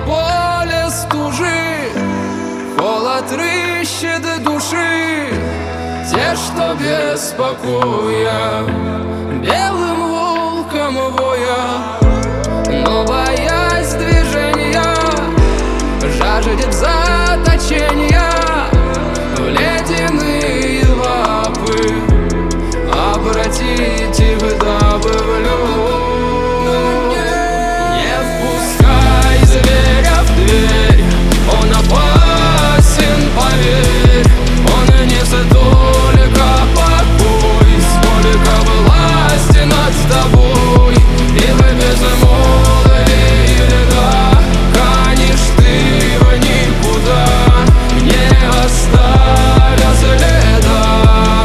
поле стужи, холод рыщет души, те, что без покоя, белым волком воя. Но боязнь движения жаждет заточения в ледяные лапы, обратить их дабы в лед. Не впускай зверя в дверь, он опасен, поверь. Он несет только покой, сколько власти над тобой. И в безмолвии льда канешь ты в никуда, не оставя следа.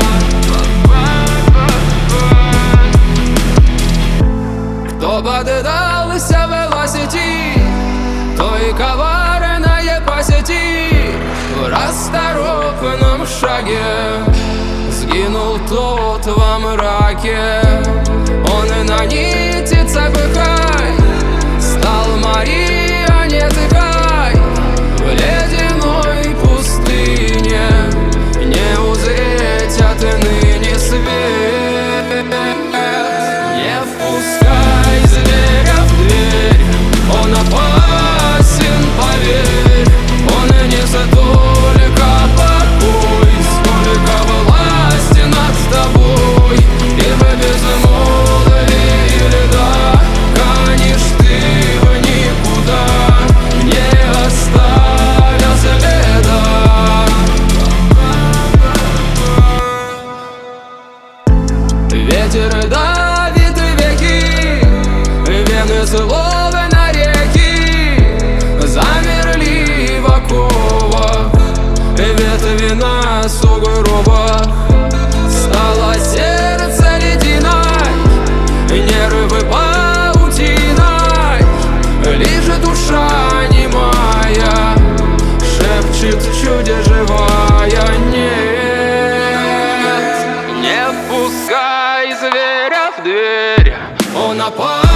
Кто поддался велосети, то и коварное по сети. В расторопном шаге сгинул тот во мраке. Он и на нити цепкай стал марионеткой в ледяной пустыне. Не узреть отныне свет. Не впускай зверя в дверь, он опасен, поверь. Он несет только покой, сколько власти над тобой. И в безмолвии льда канешь ты в никуда, не оставя следа. Ветер давит веки, вены словно реки замерли в оковах, ветви на сугробах. Стало сердце ледяной, нервы паутиной, лишь душа немая шепчет чудо живая. Нет, не впускай зверя в дверь, он опасен.